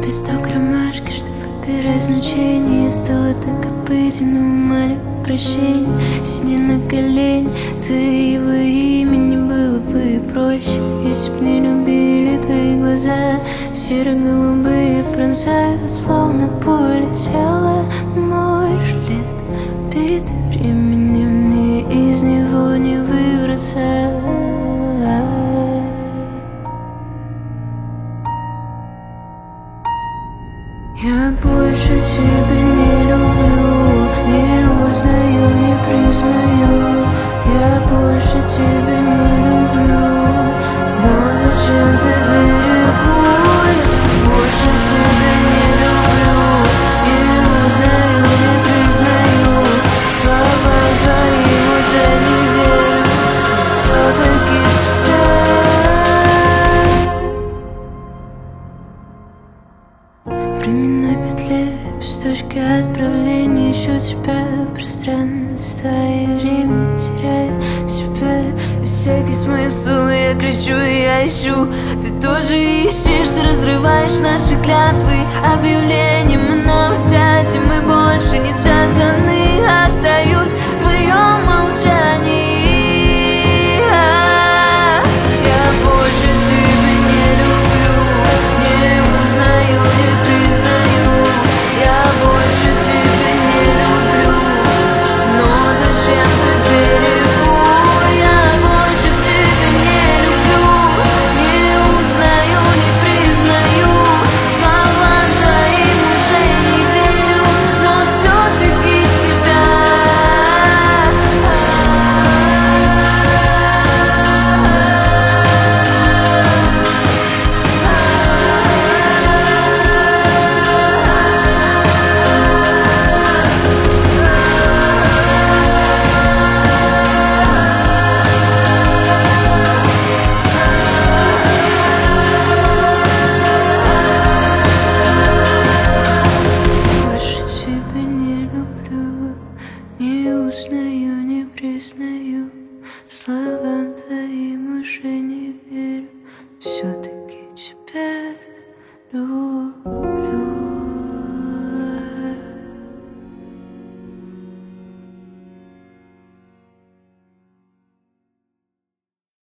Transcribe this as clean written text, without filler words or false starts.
Лепесток ромашки, что подбирает значение. Стало так обыденно, умоляю прощения. Сидя на колени, твоего имени было бы проще. Если б не любили твои глаза, серо-голубые пронзают, словно полетела мой жилет. Перед временем мне из него не выбраться. Я больше тебя не люблю, не узнаю, не признаю. Я больше тебя не люблю, но зачем ты берегу? Я больше тебя не люблю, не узнаю, не признаю. Словам твоим уже не верю, но все-таки тебя. Временной петле без точки отправления ищу тебя в пространство и время, теряю себя. И всякий смысл я кричу, и я ищу. Ты тоже ищешь, ты разрываешь наши клятвы, объявления мы новой связи. Мы больше не связаны, остаюсь в твоем молчании. Я больше тебя не люблю, не узнаю, не признаю. Я больше тебя не люблю, но зачем ты берегу? Я больше тебя не люблю, не узнаю, не признаю. Словам твоим уже не верю, но все-таки тебя. Больше тебя не люблю, не узнаю, не признаю. Словам твоим уже не верю, все-таки тебя люблю.